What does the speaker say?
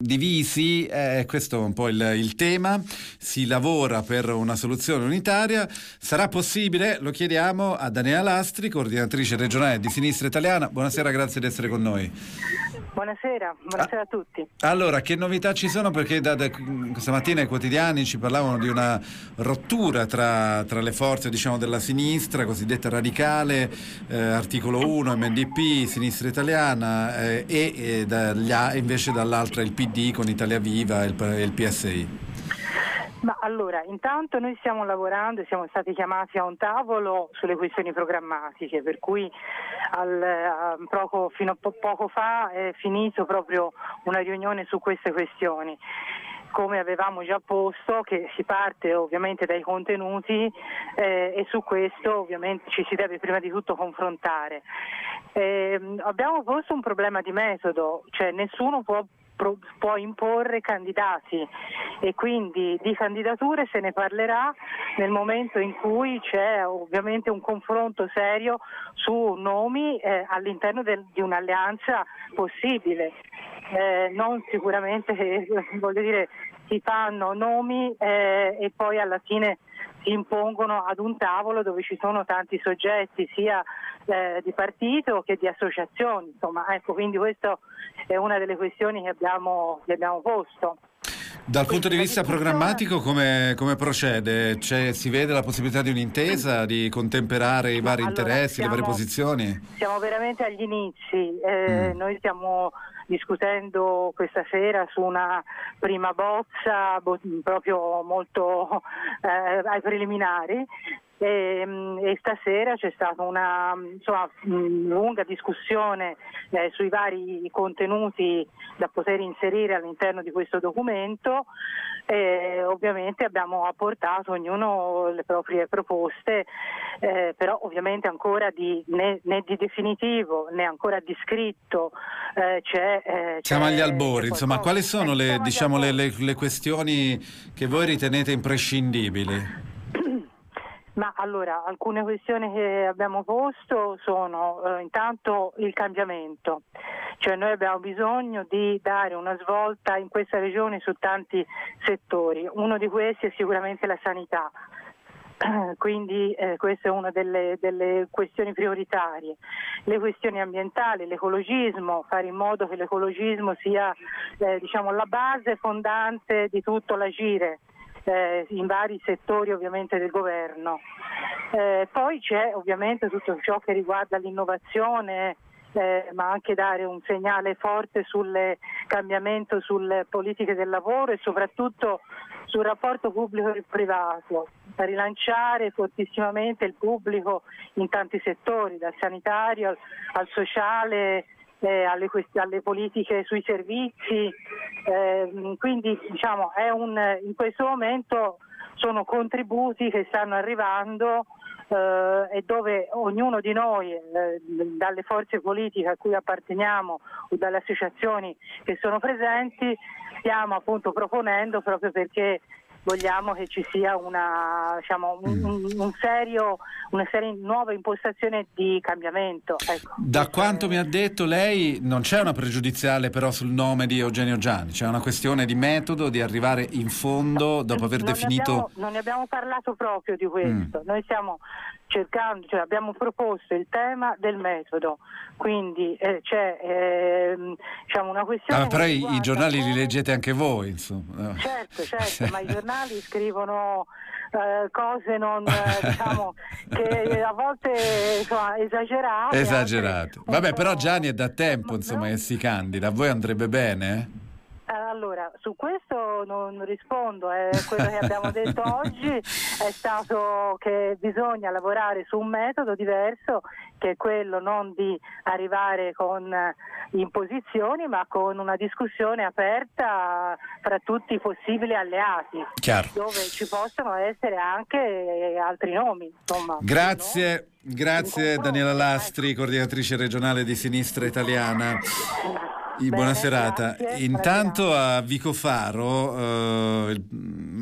divisi, questo è un po' il tema. Si lavora per una soluzione unitaria. Sarà possibile? Lo chiediamo a Daniela Lastri, coordinatrice regionale di Sinistra Italiana. Buonasera, grazie di essere con noi. Buonasera a tutti. Allora, che novità ci sono? Perché questa mattina i quotidiani ci parlavano di una rottura tra le forze, diciamo, della sinistra, cosiddetta radicale, articolo 1, MDP, Sinistra Italiana, e invece dall'altra il PD con Italia Viva e il PSI. Ma allora, intanto noi stiamo lavorando e siamo stati chiamati a un tavolo sulle questioni programmatiche, per cui fino a poco fa è finito proprio una riunione su queste questioni. Come avevamo già posto, che si parte ovviamente dai contenuti e su questo ovviamente ci si deve prima di tutto confrontare. Abbiamo posto un problema di metodo, cioè nessuno può imporre candidati e quindi di candidature se ne parlerà nel momento in cui c'è ovviamente un confronto serio su nomi all'interno di un'alleanza possibile. Non sicuramente, voglio dire, si fanno nomi e poi alla fine si impongono ad un tavolo dove ci sono tanti soggetti sia di partito che di associazioni, insomma, ecco, quindi questa è una delle questioni che abbiamo posto. Dal punto di vista programmatico come procede? Si vede la possibilità di un'intesa, di contemperare i vari interessi, le varie posizioni? Siamo veramente agli inizi, noi stiamo discutendo questa sera su una prima bozza proprio molto ai preliminari. E stasera c'è stata una lunga discussione sui vari contenuti da poter inserire all'interno di questo documento. Ovviamente abbiamo apportato ognuno le proprie proposte, però ovviamente ancora né di definitivo né ancora di scritto siamo agli albori, insomma. Quali sono le questioni che voi ritenete imprescindibili? Ma allora, alcune questioni che abbiamo posto sono intanto il cambiamento, cioè noi abbiamo bisogno di dare una svolta in questa regione su tanti settori, uno di questi è sicuramente la sanità. Quindi questa è una delle questioni prioritarie. Le questioni ambientali, l'ecologismo, fare in modo che l'ecologismo sia la base fondante di tutto l'agire in vari settori ovviamente del governo. Poi c'è ovviamente tutto ciò che riguarda l'innovazione, ma anche dare un segnale forte sul cambiamento sulle politiche del lavoro e soprattutto sul rapporto pubblico e privato, rilanciare fortissimamente il pubblico in tanti settori, dal sanitario al sociale, alle politiche sui servizi, quindi diciamo in questo momento sono contributi che stanno arrivando e dove ognuno di noi, dalle forze politiche a cui apparteniamo o dalle associazioni che sono presenti, stiamo appunto proponendo proprio perché vogliamo che ci sia una seria nuova impostazione di cambiamento. Ecco. Da quanto mi ha detto lei, non c'è una pregiudiziale però sul nome di Eugenio Giani, c'è una questione di metodo, di arrivare in fondo dopo aver definito... Non ne abbiamo parlato proprio di questo, noi stiamo cercando, abbiamo proposto il tema del metodo, quindi c'è una questione... però i giornali li leggete anche voi, insomma. Certo, ma i giornali scrivono cose non che a volte esagerate. Vabbè, però Giani è da tempo che si candida, a voi andrebbe bene? Allora, su questo non rispondo, quello che abbiamo detto oggi è stato che bisogna lavorare su un metodo diverso, che è quello non di arrivare con imposizioni, ma con una discussione aperta fra tutti i possibili alleati. Chiaro. Dove ci possono essere anche altri nomi. Insomma, Grazie Daniela Lastri, coordinatrice regionale di Sinistra Italiana. Buona serata. Grazie. Intanto a Vicofaro